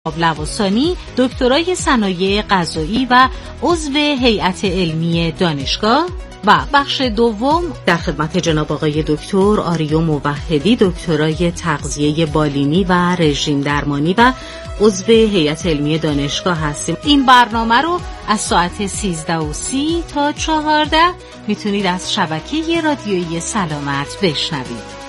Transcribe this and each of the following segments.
لواسانی، دکترای صنایع غذایی و عضو هیئت علمی دانشگاه، و بخش دوم در خدمت جناب آقای دکتر آریو موحدی، دکترای تغذیه بالینی و رژیم درمانی و عضو هیئت علمی دانشگاه هستیم. این برنامه رو از ساعت 13:30 تا 14 میتونید از شبکه رادیویی سلامت بشنوید.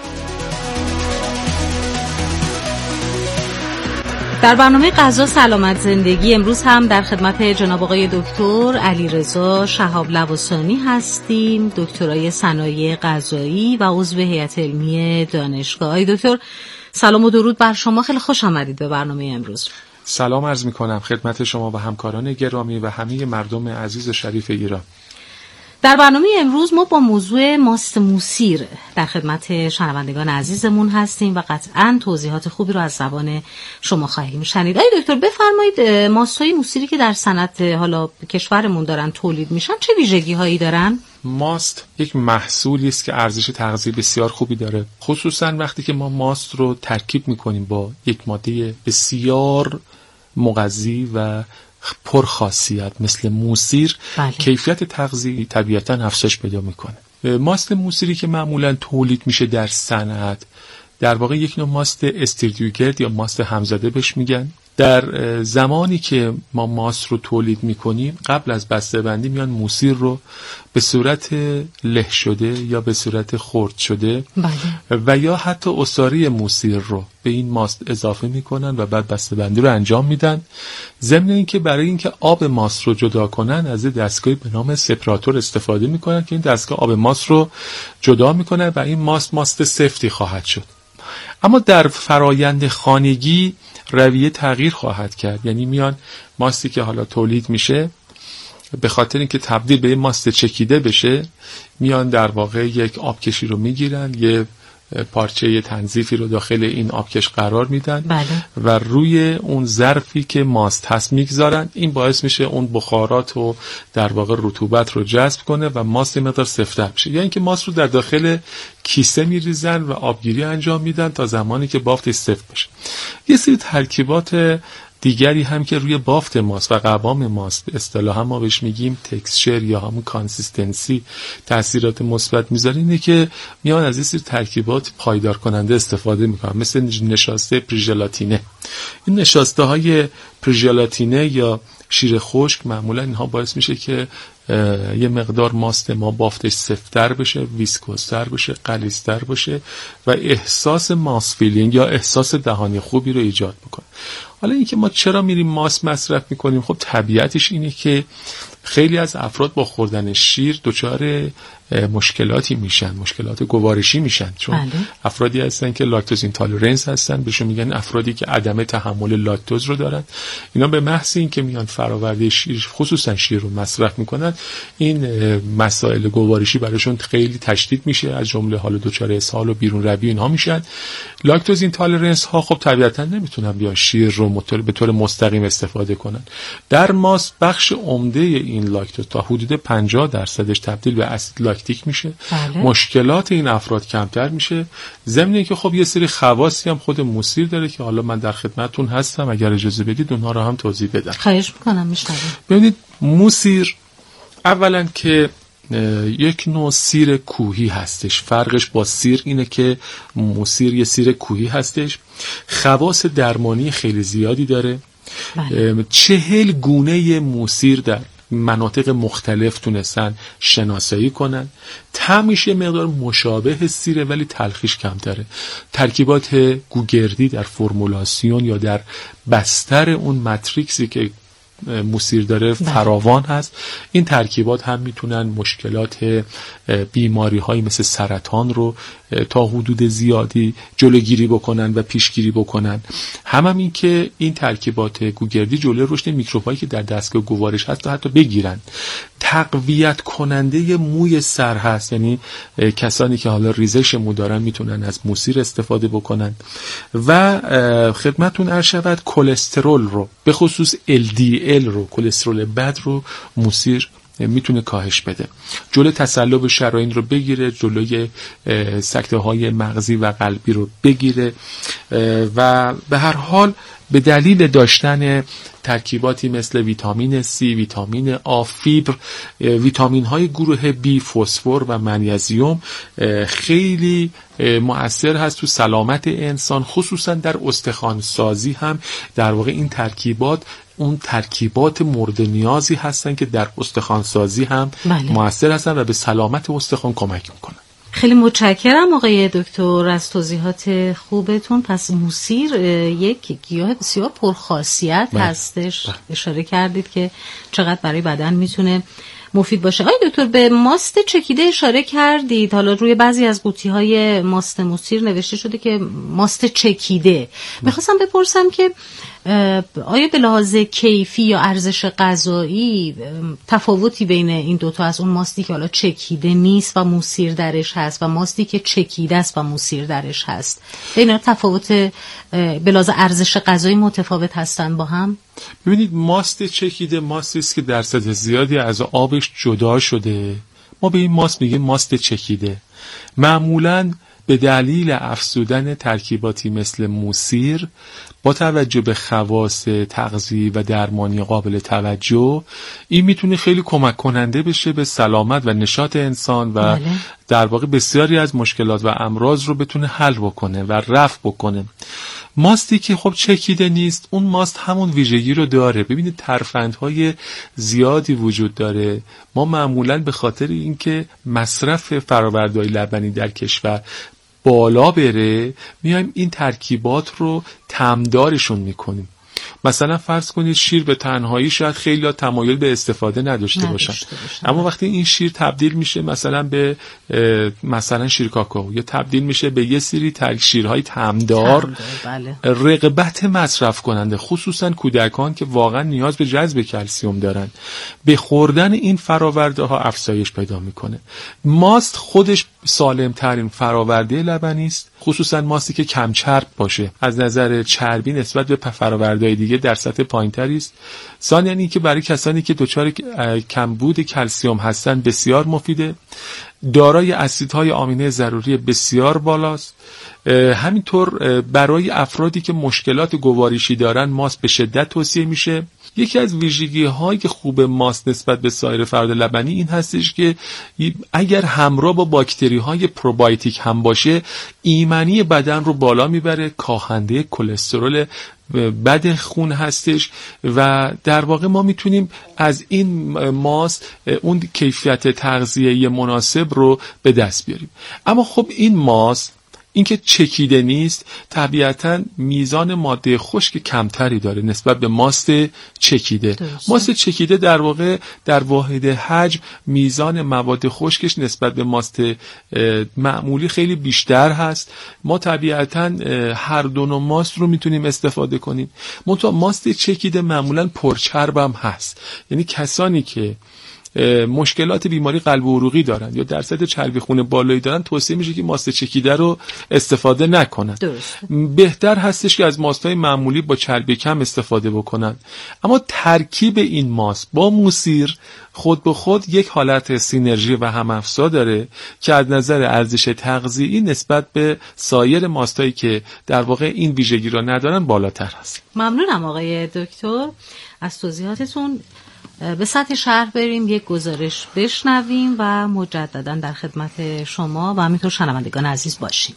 در برنامه غذا سلامت زندگی امروز هم در خدمت جناب آقای دکتر علیرضا شهاب لواسانی هستیم، دکترای صنایع غذایی و عضو هیئت علمی دانشگاه. آقای دکتر سلام و درود بر شما، خیلی خوش آمدید به برنامه امروز. سلام عرض می‌کنم خدمت شما و همکاران گرامی و همه مردم عزیز و شریف ایران. در برنامه امروز ما با موضوع ماست موسیر در خدمت شنوندگان عزیزمون هستیم و قطعاً توضیحات خوبی رو از زبان شما خواهیم شنید. آقای دکتر بفرمایید ماست‌های موسیری که در صنعت حالا کشورمون دارن تولید میشن چه ویژگی‌هایی دارن؟ ماست یک محصولی است که ارزش تغذیه بسیار خوبی داره، خصوصاً وقتی که ما ماست رو ترکیب می‌کنیم با یک ماده بسیار مغذی و پرخاصیت مثل موسیر. بله. کیفیت تغذیه طبیعتاً افزایش پیدا میکنه. ماست موسیری که معمولاً تولید میشه در صنعت در واقع یک نوع ماست استریدیوگرد یا ماست همزده بهش میگن. در زمانی که ما ماست رو تولید میکنیم قبل از بسته‌بندی میان موسیر رو به صورت له شده یا به صورت خرد شده و یا حتی عصاره موسیر رو به این ماست اضافه میکنن و بعد بسته‌بندی رو انجام میدن. ضمن اینکه برای اینکه آب ماست رو جدا کنن از دستگاهی به نام سپراتور استفاده میکنن که این دستگاه آب ماست رو جدا میکنه و این ماست سفتی خواهد شد. اما در فرایند خانگی رویه تغییر خواهد کرد، یعنی میان ماستی که حالا تولید میشه به خاطر اینکه تبدیل به ماست چکیده بشه میان در واقع یک آبکشی رو میگیرن، یه پارچه تنظیفی رو داخل این آبکش قرار میدن. بله. و روی اون ظرفی که ماست هست میگذارن. این باعث میشه اون بخارات و در واقع رطوبت رو جذب کنه و ماست مقدار سفت‌تر بشه. یعنی اینکه ماست رو در داخل کیسه میریزن و آبگیری انجام میدن تا زمانی که بافتش سفت بشه. یه سری ترکیبات دیگری هم که روی بافت ماست و قوام ماست به اصطلاح ما بهش میگیم تکسچر یا همون کانسیستنسی تاثیرات مثبت میذاره، اینه که میان از این سری ترکیبات پایدار کننده استفاده میکنن، مثل نشاسته پریژلاتینه. این نشاسته های پریژلاتینه یا شیر خشک معمولا اینها باعث میشه که یه مقدار ماست ما بافتش سفت‌تر بشه، ویسکوزتر بشه، غلیظ‌تر بشه و احساس ماست فیلینگ یا احساس دهانی خوبی رو ایجاد میکنه. حالا اینکه ما چرا میریم ماست مصرف میکنیم؟ خب طبیعتش اینه که خیلی از افراد با خوردن شیر دچار مشکلاتی میشن، مشکلات گوارشی میشن، چون بله. افرادی هستن که لاکتوز اینتالرنس هستن، بهشون میگن افرادی که عدم تحمل لاکتوز رو دارن. اینا به محض اینکه میان فراورده شیر خصوصا شیر رو مصرف میکنن این مسائل گوارشی براشون خیلی تشدید میشه، از جمله حال دچار اسهال و بیرون روی اینها میشن. لاکتوز اینتالرنس ها خب طبیعتا نمیتونن بیان شیر رو به طور مستقیم استفاده کنن. در ماست بخش عمده این لاکتوز تا حدود 50% تبدیل به اسید لاکتیک میشه. بله. مشکلات این افراد کمتر میشه. ضمن اینکه خب یه سری خواصی هم خود موسیر داره که حالا من در خدمتتون هستم، اگر اجازه بدید اونها رو هم توضیح بدم. خواهش میکنم. میشنوم. ببینید موسیر اولا که یک نوع سیر کوهی هستش. فرقش با سیر اینه که موسیر یه سیر کوهی هستش، خواص درمانی خیلی زیادی داره. بله. 40 گونه موسیر در مناطق مختلف تونستن شناسایی کنن. طعمش یه مقدار مشابه سیره ولی تلخیش کمتره. ترکیبات گوگردی در فرمولاسیون یا در بستر اون ماتریکسی که موسیر داره فراوان هست. این ترکیبات هم میتونن مشکلات بیماری هایی مثل سرطان رو تا حدود زیادی جلوگیری بکنن و پیشگیری بکنن. هم این که این ترکیبات گوگردی جلوی رشد میکروب هایی که در دستگاه گوارش هست حتی بگیرن. تقویت کننده موی سر هست، یعنی کسانی که حالا ریزش مو دارن میتونن از موسیر استفاده بکنن. و خدمتون عرض شود کلسترول رو به خصوص LDL رو، کلسترول بد رو موسیر میتونه کاهش بده، جلوی تصلب شرايين رو بگیره، جلوی سکته های مغزی و قلبی رو بگیره و به هر حال به دلیل داشتن ترکیباتی مثل ویتامین C، ویتامین A، فیبر، ویتامین های گروه B، فسفر و منیزیم خیلی مؤثر هست تو سلامت انسان، خصوصا در استخوان سازی هم در واقع این ترکیبات اون ترکیبات مورد نیازی هستن که در استخوان سازی هم مؤثر هستن و به سلامت استخوان کمک میکنن. خیلی متشکرم آقای دکتر از توضیحات خوبتون. پس موسیر یک گیاه بسیار پرخاصیت هستش. اشاره کردید که چقدر برای بدن میتونه مفید باشه. آقای دکتر به ماست چکیده اشاره کردید. حالا روی بعضی از قوطی‌های ماست موسیر نوشته شده که ماست چکیده. میخواستم بپرسم که آیا به لحاظ کیفی یا ارزش غذایی تفاوتی بین این دوتا از اون ماستی که حالا چکیده نیست و موسیر درش هست و ماستی که چکیده است و موسیر درش هست، بین تفاوت به لحاظ ارزش غذایی متفاوت هستن با هم؟ ببینید ماست چکیده ماستی است که درصد زیادی از آبش جدا شده. ما به این ماست میگیم ماست چکیده. معمولاً به دلیل افزودن ترکیباتی مثل موسیر با توجه به خواص تغذیه‌ای و درمانی قابل توجه این میتونه خیلی کمک کننده بشه به سلامت و نشاط انسان و در واقع بسیاری از مشکلات و امراض رو بتونه حل بکنه و رفع بکنه. ماستی که خب چکیده نیست اون ماست همون ویژگی رو داره. ببینید ترفندهای زیادی وجود داره. ما معمولاً به خاطر اینکه مصرف فرآورده‌های لبنی در کشور بالا بره میایم این ترکیبات رو طعمدارشون میکنیم. مثلا فرض کنید شیر به تنهایی شاید خیلی تمایل به استفاده نداشته باشن، اما وقتی این شیر تبدیل میشه مثلا به مثلا شیر کاکائو یا تبدیل میشه به یه سری شیرهای طعمدار، رغبت مصرف کننده خصوصا کودکان که واقعا نیاز به جذب کلسیم دارن به خوردن این فراورده ها افزایش پیدا میکنه. ماست خودش سالم ترین فراورده لبنی است، خصوصا ماستی که کم چرب باشه. از نظر چربی نسبت به فراورده‌های دیگه در سطح پایین‌تری است. ثانیاً این که برای کسانی که دچار کمبود کلسیم هستن بسیار مفیده. دارای اسیدهای آمینه ضروری بسیار بالاست. همینطور برای افرادی که مشکلات گوارشی دارن ماست به شدت توصیه میشه. یکی از ویژگی‌هایی که خوب ماست نسبت به سایر فرآورده لبنی این هستش که اگر همراه با باکتری‌های پروبایوتیک هم باشه ایمنی بدن رو بالا میبره، کاهنده کلسترول بد خون هستش و در واقع ما میتونیم از این ماست اون کیفیت تغذیه‌ای مناسب رو به دست بیاریم. اما خب این ماست اینکه چکیده نیست طبیعتاً میزان ماده خشک کمتری داره نسبت به ماست چکیده. ماست چکیده در واقع در واحد حجم میزان مواد خشکش نسبت به ماست معمولی خیلی بیشتر هست. ما طبیعتاً هر دو نوع ماست رو میتونیم استفاده کنیم. منتها ماست چکیده معمولاً پرچرب هم هست، یعنی کسانی که مشکلات بیماری قلب و عروقی دارن یا درصد چربی خون بالایی دارن توصیه میشه که ماست چکیده رو استفاده نکنن. بهتر هستش که از ماست‌های معمولی با چربی کم استفاده بکنن. اما ترکیب این ماست با موسیر خود به خود یک حالت سینرژی و هم‌افزا داره که از نظر ارزش تغذیه‌ای نسبت به سایر ماستایی که در واقع این ویژگی را ندارن بالاتر هست. ممنونم آقای دکتر از توضیحاتتون. به سطح شهر بریم یک گزارش بشنویم و مجددا در خدمت شما و همینطور شنوندگان عزیز باشیم.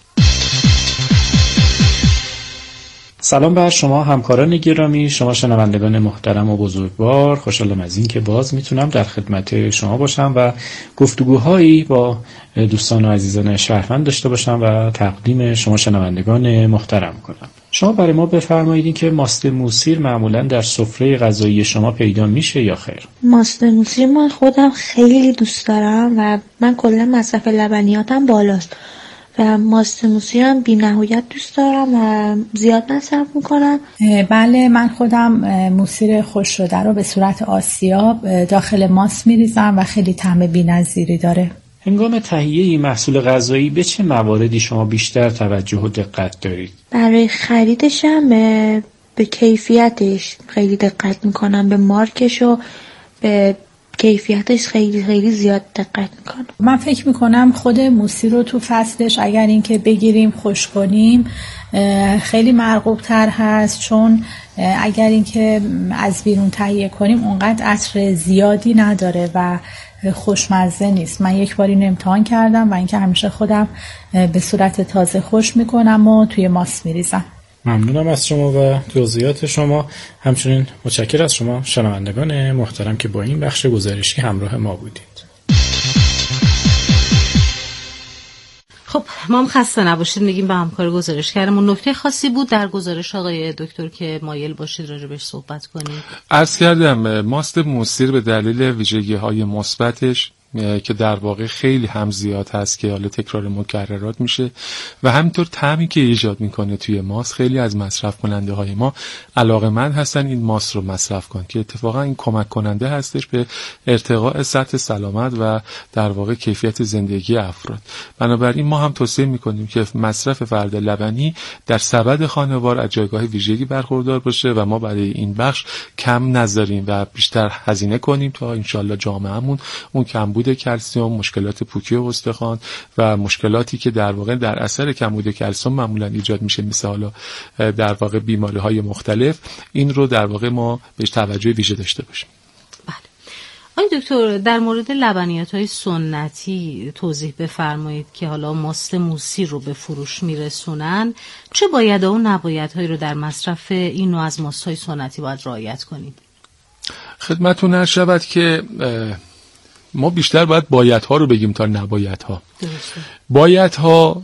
سلام بر شما همکاران گرامی، شما شنوندگان محترم و بزرگوار. خوشحالم از این که باز میتونم در خدمت شما باشم و گفتگوهایی با دوستان و عزیزان شهروند داشته باشم و تقدیم شما شنوندگان محترم کنم. شما برای ما بفرمایید که ماست موسیر معمولا در سفره غذایی شما پیدا میشه یا خیر؟ ماست موسیر من خودم خیلی دوست دارم و من کلا مصرف لبنیاتم بالاست و ماست موسیر هم بی نهایت دوست دارم و زیاد مصرف میکنم. بله من خودم موسیر خشک شده رو به صورت آسیاب داخل ماست میریزم و خیلی طعم بی‌نظیری داره. هنگام تهیه این محصول غذایی به چه مواردی شما بیشتر توجه و دقت دارید؟ برای خریدش هم به کیفیتش خیلی دقت میکنم، به مارکش و به کیفیتش خیلی زیاد دقت میکنم. من فکر میکنم خود موسیر رو تو فصلش اگر اینکه بگیریم خشک کنیم خیلی مرغوب تر هست، چون اگر اینکه از بیرون تهیه کنیم اونقدر عطر زیادی نداره و خوشمزه نیست. من یک بار اینو امتحان کردم و اینکه همیشه خودم به صورت تازه خوش میکنم و توی ماست میریزم. ممنونم از شما و توضیحات شما. همچنین متشکرم از شما شنوندگان محترم که با این بخش گزارشی همراه ما بودید. خب ما هم خسته نباشید میگیم به همکار گزارشگرمون. نکته خاصی بود در گزارش آقای دکتر که مایل باشید راجبش صحبت کنید؟ عرض کردم ماست موثیر به دلیل ویژگی‌های مثبتش که در واقع خیلی هم زیاد هست که حالا تکرار مکررات میشه و همینطور طعمی که ایجاد میکنه توی ماست، خیلی از مصرف کننده های ما علاقه‌مند هستن این ماست رو مصرف کنن که اتفاقا این کمک کننده هستش به ارتقاء سطح سلامت و در واقع کیفیت زندگی افراد. بنابراین ما هم توصیه میکنیم که مصرف فرد لبنی در سبد خانوار از جایگاه ویژگی برخوردار باشه و ما برای این بخش کم نذاریم و بیشتر هزینه کنیم تا انشالله جامعهمون اون کمبود کلسیم، مشکلات پوکی و استخوان و مشکلاتی که در واقع در اثر کمبود کلسیم معمولا ایجاد میشه، مثل حالا در واقع بیماری‌های مختلف، این رو در واقع ما بهش توجه ویژه داشته باشیم. بله. آقای دکتر در مورد لبنیات‌های سنتی توضیح بفرمایید که حالا ماست موسی رو به فروش میرسونن، چه بایدها و نبایدهایی رو در مصرف این نوع از ماست‌های سنتی باید رعایت کنیم؟ خدمتتون عرض شود که ما بیشتر باید بایدها رو بگیم تا نبایدها. بایدها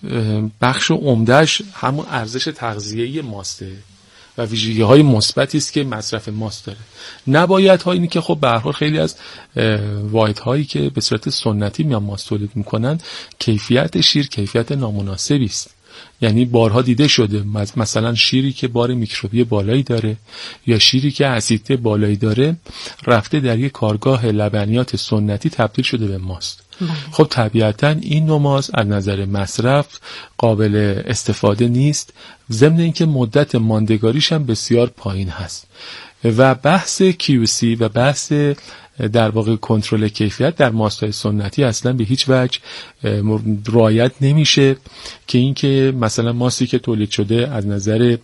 بخش عمده‌اش همون ارزش تغذیه‌ای ماسته و ویژگی‌های مثبتی است که مصرف ماست داره. نبایدها اینی که خب به هر حال خیلی از واحدهایی که به صورت سنتی میان ماست تولید میکنن کیفیت شیر کیفیت نامناسبی است. یعنی بارها دیده شده مثلا شیری که بار میکروبی بالایی داره یا شیری که اسیدیته بالایی داره رفته در یک کارگاه لبنیات سنتی تبدیل شده به ماست. خب طبیعتا این نوع ماست از نظر مصرف قابل استفاده نیست، ضمن اینکه مدت ماندگاریش هم بسیار پایین هست و بحث QC و بحث در واقع کنترل کیفیت در ماست‌های سنتی اصلا به هیچ وجه رعایت نمیشه که اینکه مثلا ماستی که تولید شده از نظر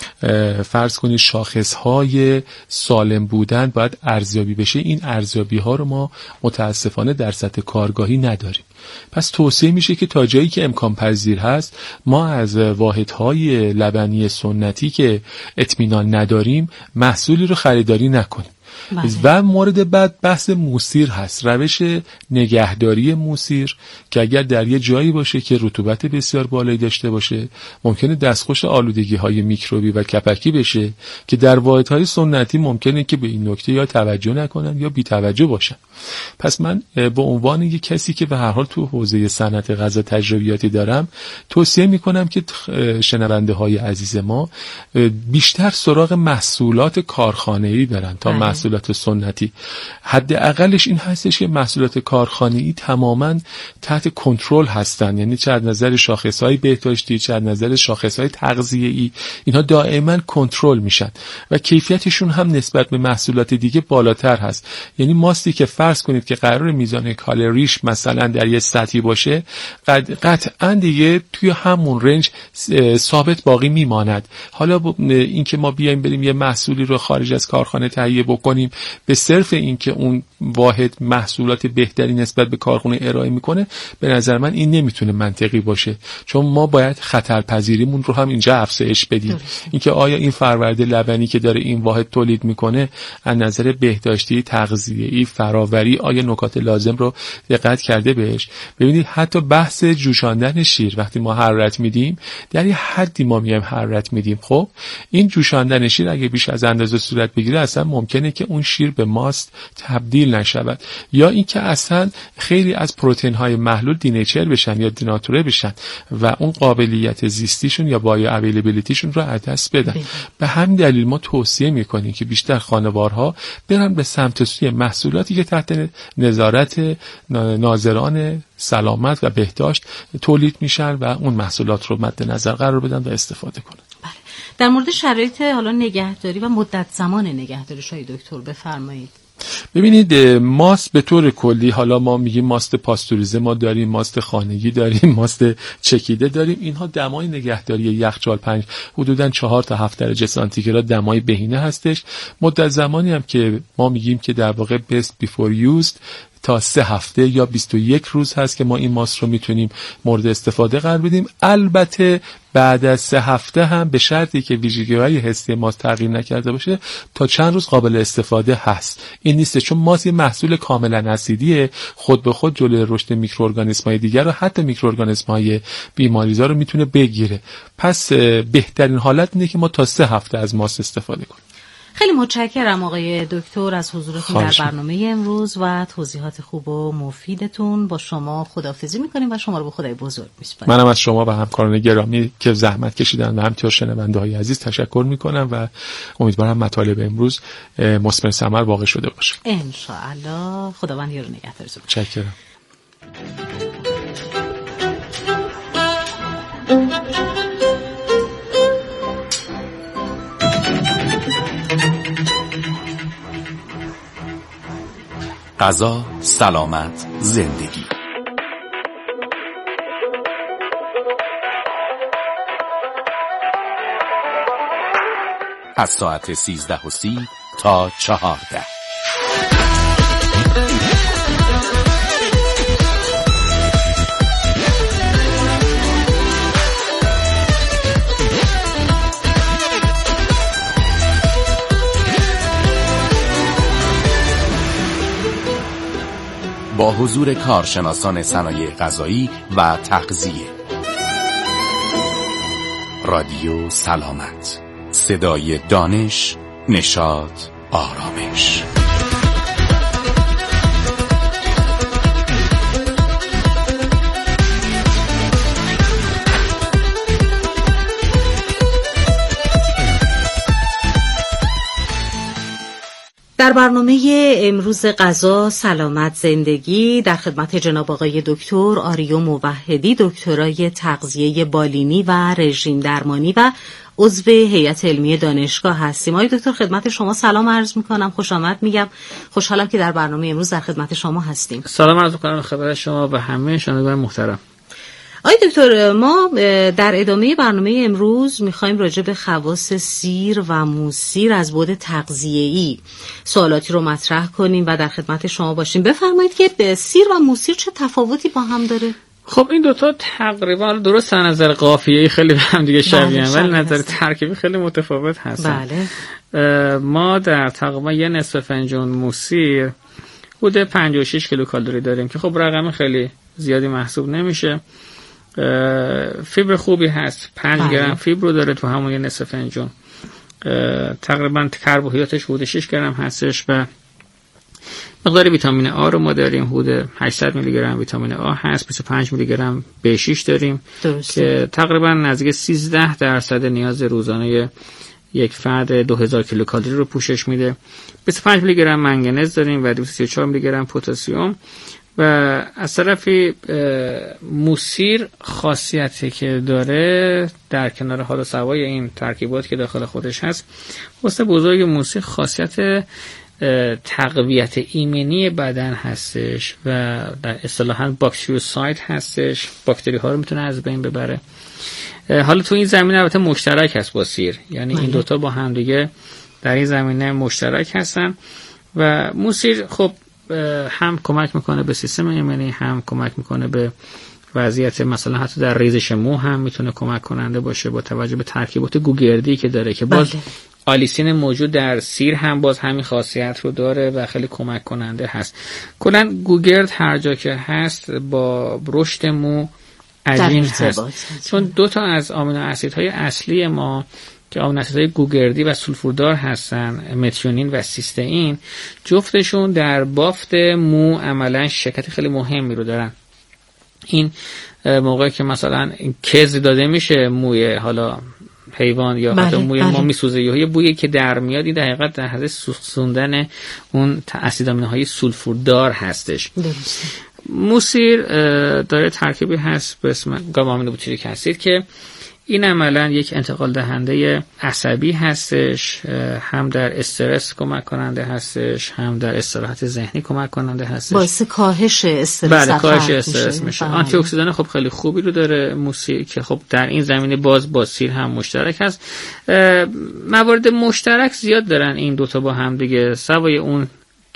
فرض کنید شاخص‌های سالم بودن باید ارزیابی بشه، این ارزیابی‌ها رو ما متاسفانه در سطح کارگاهی نداریم. پس توصیه میشه که تا جایی که امکان پذیر هست ما از واحدهای لبنی سنتی که اطمینان نداریم محصولی رو خریداری نکنیم. و مورد بعد بحث موسیر هست، روش نگهداری موسیر که اگر در یه جایی باشه که رطوبت بسیار بالایی داشته باشه ممکنه دستخوش آلودگی های میکروبی و کپکی بشه که در واحدهای سنتی ممکنه که به این نکته یا توجه نکنن یا بی توجه باشن. پس من به عنوان یک کسی که به هر حال تو حوزه صنعت غذا تجربیاتی دارم توصیه میکنم که شنونده های عزیز ما بیشتر سراغ محصولات کارخانه‌ای برن تا محصولات سنتی. حداقلش این هستش که محصولات کارخانه‌ای تماماً تحت کنترل هستن، یعنی چه از نظر شاخص‌های بهداشتی چه از نظر شاخص‌های تغذیه‌ای اینها دائما کنترل میشن و کیفیتشون هم نسبت به محصولات دیگه بالاتر هست. یعنی ماستی که فرض کنید که قرار میزان کالریش مثلا در یه سطحی باشه قطعاً دیگه توی همون رنج ثابت باقی میماند. حالا اینکه ما بیایم بریم یه محصولی رو خارج از کارخانه تهیه بکنیم به صرف اینکه اون واحد محصولات بهتری نسبت به کارخانه ارائه میکنه، به نظر من این نمیتونه منطقی باشه، چون ما باید خطرپذیریمون رو هم اینجا افزایش بدیم. اینکه آیا این فرآورده لبنی که داره این واحد تولید میکنه از نظر بهداشتی، تغذیه‌ای، فراوری آیا نکات لازم رو دقت کرده بهش. ببینید حتی بحث جوشاندن شیر وقتی ما حرارت میدیم در یه حدی ما میایم حرارت میدیم، خب این جوشاندن شیر اگه بیش از اندازه صورت بگیره اصلا ممکنه که اون شیر به ماست تبدیل نشود یا اینکه اصلا خیلی از پروتئین های محلول دینیچر بشن یا دیناتوره بشن و اون قابلیت زیستیشون یا بایو اویلیبیلیتیشون رو از دست بدن. به همین دلیل ما توصیه میکنیم که بیشتر خانوارها برن به سمت سوی محصولاتی که تحت نظارت ناظران سلامت و بهداشت تولید میشن و اون محصولات رو مد نظر قرار بدن و استفاده کنن. در مورد شرایط حالا نگهداری و مدت زمان نگهداریش های دکتر بفرمایید. ببینید ماست به طور کلی، حالا ما میگیم ماست پاستوریزه ما داریم، ماست خانگی داریم، ماست چکیده داریم، اینها دمای نگهداری یخچال حدوداً 4 تا 7 درجه سانتیگراد دمای بهینه هستش. مدت زمانی هم که ما میگیم که در واقع best before used تا 3 هفته یا 21 روز هست که ما این ماست رو میتونیم مورد استفاده قرار بدیم. البته بعد از 3 هفته هم به شرطی که ویژگی‌های حسی ماست تغییر نکرده باشه تا چند روز قابل استفاده هست. این نیست، چون ماست یه محصول کاملا اسیدیه، خود به خود جلوی رشد میکروارگانیسم‌های دیگر و حتی میکروارگانیسم‌های بیماریزا رو میتونه بگیره. پس بهترین حالت اینه که ما تا 3 هفته از ماست استفاده کنیم. خیلی متشکرم آقای دکتر از حضورتون در برنامه امروز و توضیحات خوب و مفیدتون. با شما خداحافظی میکنیم و شما رو به خدای بزرگ میسپاریم. منم از شما و همکاران گرامی که زحمت کشیدن و همینطور شنونده‌های عزیز تشکر میکنم و امیدوارم مطالب امروز مثمر ثمر واقع شده باشه. ان شاء الله. خداوند یارو نگهدارتون. متشکرم. غذا، سلامت، زندگی. از ساعت 13:30 تا 14. با حضور کارشناسان صنایع غذایی و تغذیه. رادیو سلامت، صدای دانش، نشاط، آرامش. در برنامه امروز غذا، سلامت، زندگی در خدمت جناب آقای دکتر آریو موحدی، دکترای تغذیه بالینی و رژیم درمانی و عضو هیئت علمی دانشگاه هستیم. آقای دکتر خدمت شما سلام عرض میکنم، خوش آمد میگم. خوشحالم که در برنامه امروز در خدمت شما هستیم. سلام عرض میکنم خدمت شما و همه شنوندگان محترم. آقای دکتر، ما در ادامه برنامه امروز میخوایم راجع به خواص سیر و موسیر از بعد تغذیه‌ای سوالاتی رو مطرح کنیم و در خدمت شما باشیم. بفرمایید که سیر و موسیر چه تفاوتی با هم داره؟ خب این دوتا تقریبا درست از نظر قافیه‌ای خیلی به هم دیگه شبیه‌ان ولی نظر ترکیبی خیلی متفاوت هستن. بله. ما در تقریبا یه نصف فنجان موسیر حدود 56 کیلوکالری داریم که خب رقم خیلی زیادی محسوب نمیشه. فیبر خوبی هست، 5 گرم فیبر رو داره تو همون یه نصف فنجان. تقریبا کربوهیدراتش حدود 6 گرم هستش و مقدار ویتامین آ رو ما داریم حدود 800 میلی گرم ویتامین آ هست، 25 میلی گرم B6 داریم. درسته. که تقریبا نزدیک 13% نیاز روزانه یک فرد 2000 کیلوکالری رو پوشش میده. 25 میلی گرم منگنز داریم و 234 میلی گرم پتاسیم. و از طرفی موسیر خاصیتی که داره در کنار حالا سوای این ترکیبات که داخل خودش هست، واسه بزرگ موسیر خاصیت تقویت ایمنی بدن هستش و در اصطلاحاً باکتریوساید هستش، باکتری ها رو میتونه از بین ببره. حالا تو این زمینه البته مشترک هست با سیر، یعنی این دوتا با هم دیگه در این زمینه مشترک هستن و موسیر خب هم کمک میکنه به سیستم ایمنی، هم کمک میکنه به وضعیت مثلا حتی در ریزش مو هم میتونه کمک کننده باشه با توجه به ترکیبات گوگردی که داره که باز آلیسین موجود در سیر هم باز همین خاصیت رو داره و خیلی کمک کننده هست. کلا گوگرد هر جا که هست با رشد مو عجین هست، چون دو تا از آمینو اسیدهای اصلی ما که آمینو اسیدهای گوگردی و سولفوردار هستن، متیونین و سیستئین، جفتشون در بافت مو عملا شرکت خیلی مهمی رو دارن. این موقعی که مثلا کز داده میشه موی حالا حیوان یا حتی موی ما میسوزه یا یه بویی که در میاد، این در حقیقت در حد سوزوندن اون اسید آمینوهای سولفوردار هستش. موسیر داره ترکیبی هست به اسم گاما آمینوبوتیریک اسید که این عملا یک انتقال دهنده عصبی هستش، هم در استرس کمک کننده هستش، هم در استراحت ذهنی کمک کننده هستش. باعث کاهش استرس بله کاهش استرس میشه. آنتی اکسیدان خب خیلی خوبی رو داره موسیر که خب در این زمینه باز با سیر هم مشترک هست. موارد مشترک زیاد دارن این دوتا با هم دیگه، سوای اون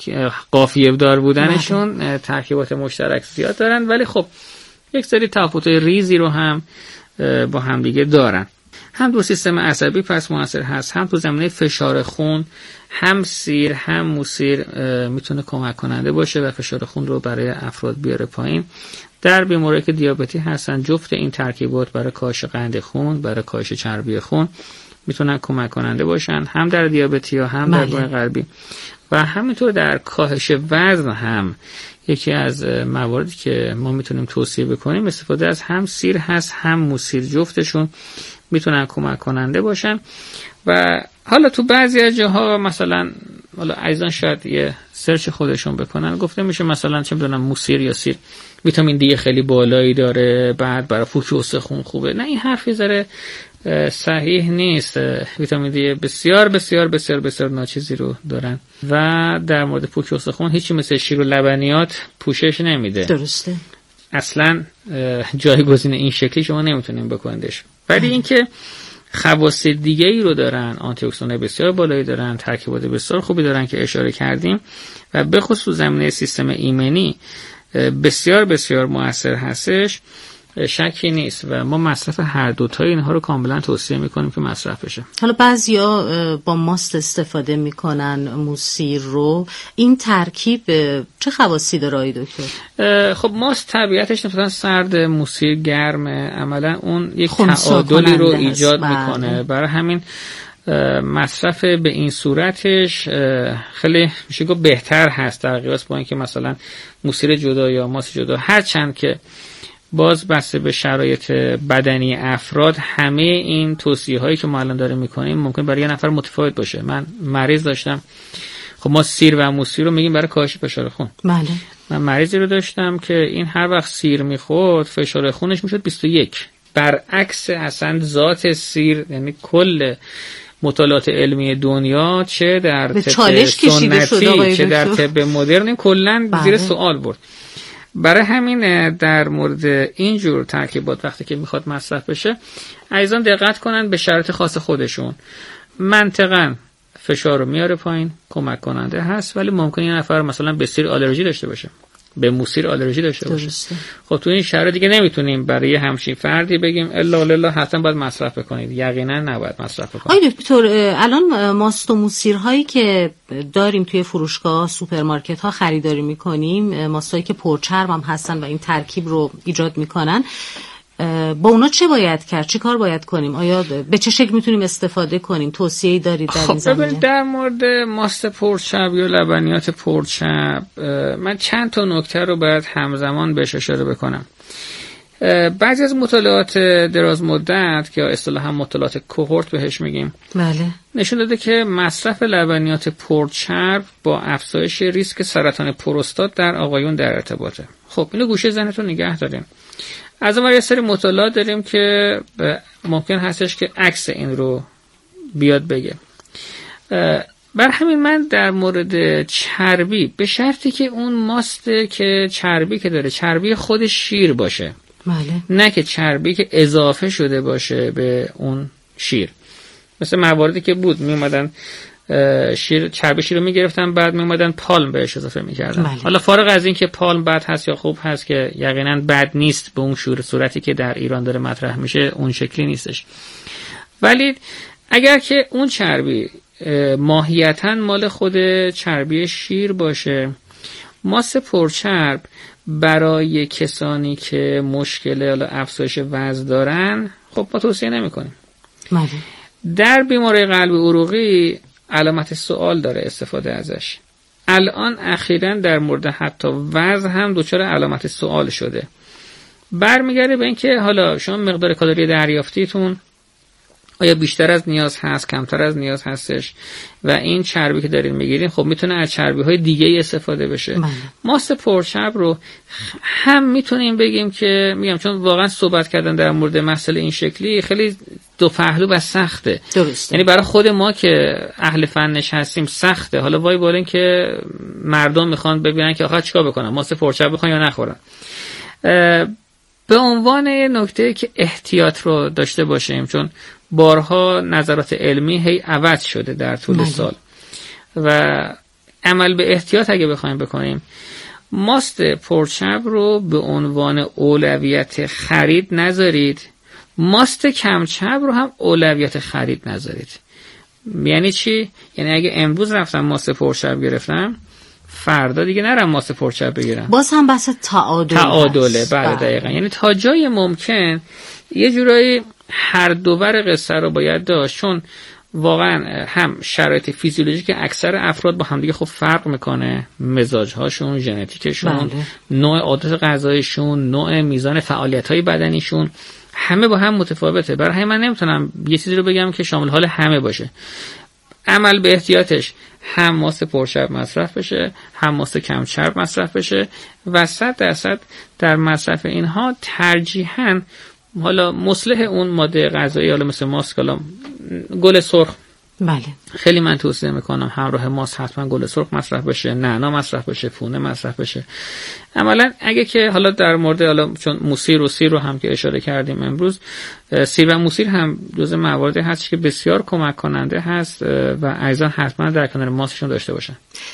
قافیه دار بودنشون ترکیبات مشترک زیاد دارن، ولی خب یک سری تفاوت‌های ریزی رو هم با هم دیگه دارن. هم دو سیستم عصبی پس موثر هست، هم تو زمینه فشار خون، هم سیر هم موسیر میتونه کمک کننده باشه و فشار خون رو برای افراد بیاره پایین. در بیماری که دیابتی هستن جفت این ترکیبات برای کاهش قند خون، برای کاهش چربی خون میتونن کمک کننده باشن، هم در دیابتی ها هم در گروه قلبی. و همینطور در کاهش وزن هم یکی از مواردی که ما میتونیم توصیه بکنیم استفاده از هم سیر هست هم موسیر، جفتشون میتونن کمک کننده باشن. و حالا تو بعضی از جاها مثلا حالا عزیزان شاید یه سرچ خودشون بکنن، گفته میشه مثلا چه میدونم موسیر یا سیر ویتامین دی خیلی بالایی داره، بعد برای پوک و استخوان خوبه. نه، این حرفی ذره صحیح نیست. ویتامین دی بسیار بسیار بسیار بسیار ناچیزی رو دارن و در مورد پوک و استخوان هیچی مثل شیر و لبنیات پوشش نمیده. درسته. اصلا جایگزین این شکلی شما نمیتونین بکنیدش. ولی اینکه خواص دیگه ای رو دارن، آنتی اکسیدان بسیار بالایی دارن، ترکیبات بسیار خوبی دارن که اشاره کردیم و به خصوص زمینه سیستم ایمنی بسیار بسیار مؤثر هستش، شکی نیست و ما مصرف هر دوتای اینها رو کاملا توصیه میکنیم که مصرف بشه. حالا بعضیا با ماست استفاده میکنن موسیر رو، این ترکیب چه خواصی داره آقای دکتر؟ خب ماست طبیعتش نسبتا سرد، موسیر گرمه، عملا اون یک تعادلی رو ایجاد میکنه. برای همین مصرف به این صورتش خیلی میشه گفت بهتر هست در قیاس با اینکه مثلا موسیر جدا یا ماست جدا، هرچند که باز بسته به شرایط بدنی افراد همه این توصیه هایی که ما الان داریم میکنیم ممکن برای یه نفر متفاوت باشه. من مریض داشتم، خب ما سیر و موسیر رو میگیم برای کاهش فشار خون. بله. من مریضی رو داشتم که این هر وقت سیر میخورد فشار خونش میشد 21. برعکس اصلا ذات سیر، یعنی کل مطالعات علمی دنیا چه در طب سنتی چه در طب مدرن کلا زیر سوال برد. برای همین در مورد اینجور ترکیبات وقتی که میخواد مصرف بشه عزیزان دقت کنن به شرایط خاص خودشون. منطقاً فشار رو میاره پایین، کمک کننده هست، ولی ممکنه یه نفر مثلا به سیر آلرژی داشته باشه، به موسیر آلرژی داشته باشه. خب تو این شرایط دیگه نمیتونیم برای همچین فردی بگیم الا الا حتما باید مصرف بکنید. یقینا نباید مصرف بکنید. آقای دکتر الان ماست و موسیرهایی که داریم توی فروشگاه، سوپرمارکت ها خریداری میکنیم، ماستایی که پرچرب هم هستن و این ترکیب رو ایجاد میکنن، با اونا چه باید کرد؟ چی کار باید کنیم؟ آیا به چه شکل میتونیم استفاده کنیم؟ توصیه‌ای دارید در این زمینه؟ در مورد ماست پرچرب یا لبنیات پرچرب من چند تا نکته رو باید همزمان بهش اشاره بکنم. بعضی از مطالعات دراز مدت که اصطلاحاً مطالعات کوهورت بهش میگیم، بله، نشون داده که مصرف لبنیات پرچرب با افزایش ریسک سرطان پروستات در آقایون در ارتباطه. خب اینو گوشه ذهنتون نگه داریم. از اون یه سری مطالعات داریم که ممکن هستش که عکس این رو بیاد بگه. بر همین من در مورد چربی، به شرطی که اون ماست که چربی که داره چربی خود شیر باشه، بله، نه که چربی که اضافه شده باشه به اون شیر. مثل مواردی که بود می اومدن چربی شیر رو میگرفتن بعد میومدن پالم بهش اضافه میکردن. حالا فارغ از این که پالم بد هست یا خوب هست که یقینا بد نیست، به اون صورتی که در ایران داره مطرح میشه اون شکلی نیستش، ولی اگر که اون چربی ماهیتاً مال خود چربی شیر باشه، ماست پرچرب برای کسانی که مشکل افزایش وزن دارن خب ما توصیه نمی‌کنیم. در بیماری قلبی عروقی علامت سوال داره استفاده ازش. الان اخیراً در مورد حتی وزن هم دچار علامت سوال شده. برمیگرده به اینکه حالا شما مقدار کالری دریافتیتون آیا بیشتر از نیاز هست، کمتر از نیاز هستش و این چربی که دارین میگیرین خب میتونه از چربی‌های دیگه استفاده بشه. ماست پرچرب رو هم میتونیم بگیم که میگم چون واقعا صحبت کردن در مورد مسئله این شکلی خیلی دو پهلو و سخته. درسته. یعنی برای خود ما که اهل فنش هستیم سخته. حالا وای بالین که مردم میخوان ببینن که آخه چیکار بکنن، ماست پرچرب بخوان یا نخورن. به عنوان نکته که احتیاط رو داشته باشیم، چون بارها نظرات علمی هی عوض شده در طول سال و عمل به احتیاط اگه بخوایم بکنیم، ماست پرچرب رو به عنوان اولویت خرید نذارید، ماست کم چرب رو هم اولویت خرید نذارید. یعنی چی؟ یعنی اگه امروز رفتم ماست پرچرب گرفتم، فردا دیگه نرم ماست پرچرب بگیرم. باز هم بحث تعادله. بله دقیقاً. یعنی تا جای ممکن یه جورایی هر دوبر قصه رو باید داشت، چون واقعا هم شرایط فیزیولوژیک اکثر افراد با هم دیگه خب فرق میکنه، مزاج‌هاشون، ژنتیکشون، نوع عادت غذایشون، نوع میزان فعالیت‌های بدنیشون همه با هم متفاوته. برای همین من نمیتونم یه چیزی رو بگم که شامل حال همه باشه. عمل به احتیاطش هم ماست پرچرب مصرف بشه، هم ماست کم چرب مصرف بشه و 100% در مصرف اینها ترجیحاً حالا مصلح اون ماده غذایی، حالا مثل ماست، گل سرخ، بله خیلی من توصیه میکنم همراه ماست حتما گل سرخ مصرف بشه، نعنا مصرف بشه، فونه مصرف بشه. عملا اگه که حالا در مورد حالا چون موسیر و سیر رو هم که اشاره کردیم امروز، سیر و موسیر هم جزء مواردی هست که بسیار کمک کننده هست و عزیزان حتما در کنار ماستشون داشته باشن.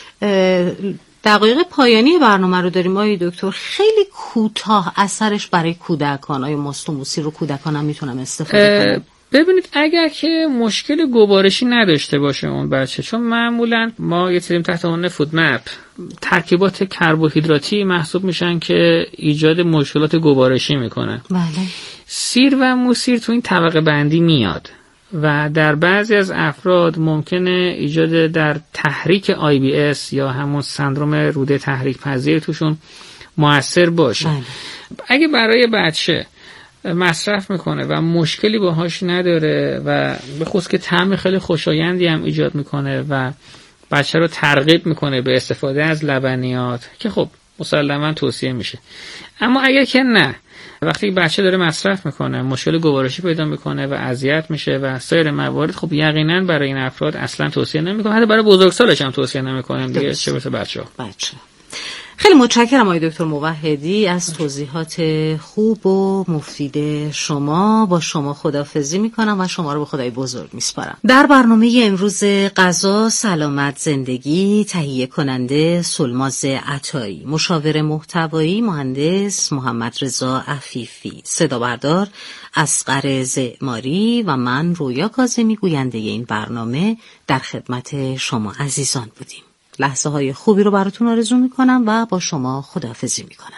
دقایق پایانی برنامه رو داریم آقای دکتر. خیلی کوتاه اثرش برای کودکان، آیا ماست و موسیر رو کودکان هم میتونم استفاده کنم؟ ببینید اگر که مشکل گوارشی نداشته باشه اون بچه، چون معمولا ما یه سریم تحت عنوان فود مپ ترکیبات کربوهیدراتی محسوب میشن که ایجاد مشکلات گوارشی میکنن. بله. سیر و موسیر تو این طبقه بندی میاد و در بعضی از افراد ممکنه ایجاد در تحریک IBS یا همون سندروم روده تحریک پذیر توشون مؤثر باشه. بله. اگه برای بچه مصرف میکنه و مشکلی باهاش نداره و به خصوص که طعم خیلی خوشایندی هم ایجاد میکنه و بچه رو ترغیب میکنه به استفاده از لبنیات که خب مسلما توصیه میشه. اما اگر که نه، وقتی بچه داره مصرف میکنه مشکل گوارشی پیدا میکنه و اذیت میشه و سایر موارد، خب یقینا برای این افراد اصلا توصیه نمیکنه، حتی برای بزرگسالش هم توصیه نمیکنیم دیگه، چه برسه بچه‌ها. خیلی متشکرم آقای دکتر موحدی از توضیحات خوب و مفید شما. با شما خداحافظی میکنم و شما رو به خدای بزرگ میسپارم. در برنامه امروز غذا سلامت زندگی تهیه کننده سلماز عطایی، مشاور محتوایی مهندس محمد رضا عفیفی، صدا بردار اصغر زعماری و من رویا کاظمی گوینده این برنامه در خدمت شما عزیزان بودیم. لحظه های خوبی رو براتون آرزو میکنم و با شما خداحافظی میکنم.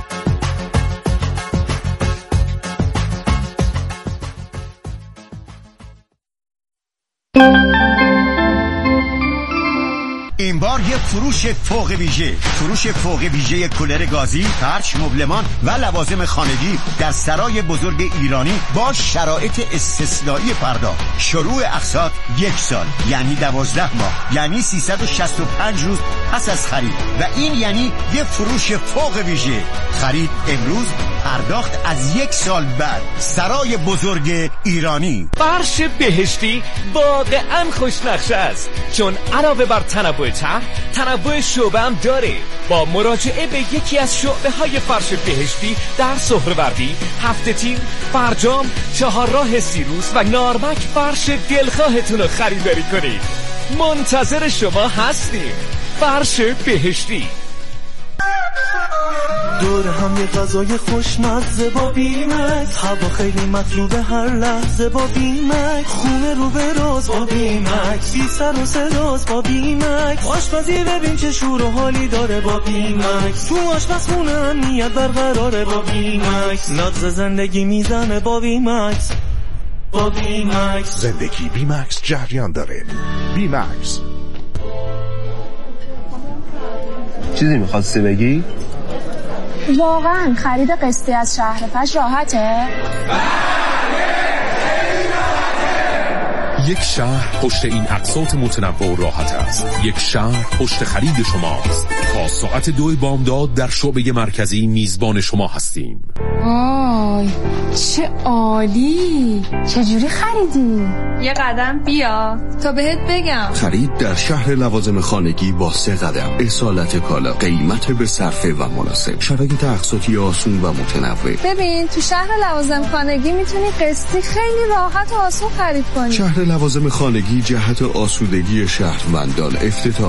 این بار یه فروش فوق ویژه کولر گازی، فرش، مبلمان و لوازم خانگی در سرای بزرگ ایرانی با شرایط استثنایی پرداخت. شروع اقساط 1 سال یعنی 12 ماه، یعنی 365 روز پس از خرید و این یعنی یه فروش فوق ویژه. خرید امروز، پرداخت از 1 سال بعد. سرای بزرگ ایرانی. فرش بهشتی واقعا خوشنقشه است، چون علاوه بر تنوع تنوع شعبه هم داره. با مراجعه به یکی از شعبه های فرش بهشتی در سهروردی، هفت‌تیر، فرجام، چهارراه سیروس و نارمک فرش دلخواهتون رو خریداری کنید. منتظر شما هستیم. فرش بهشتی. دور هم یه غذای خوشمزه با بیمکس، هوا خیلی مطلوبه هر لحظه با بیمکس، خونه رو به راز با بیمکس، بی سر و صداست با بیمکس، آشپزی ببین چه شور و حالی داره با بیمکس، تو آشپزخونه امنیت برقراره با بیمکس، نبض زندگی میزنه با بیمکس. با بیمکس زندگی بیمکس جریان داره. بیمکس. چیزی میخواستی بگی؟ واقعا خرید قسطی از شهرفش راحته؟ یک شهر پشت این اقساط متنوع و راحت است. یک شهر پشت خرید شماست. تا ساعت 2 بامداد در شعبه مرکزی میزبان شما هستیم. وای چه عالی! چجوری خریدی؟ یه قدم بیا تا بهت بگم. خرید در شهر لوازم خانگی با 3 قدم. اصالت کالا، قیمت به صرفه و مناسب، شرایط اقساطی آسون و متنوع. ببین تو شهر لوازم خانگی میتونی قسطی خیلی راحت و آسون خرید کنی. شهر لوازم خانگی جهت آسودگی شهروندان افتتاح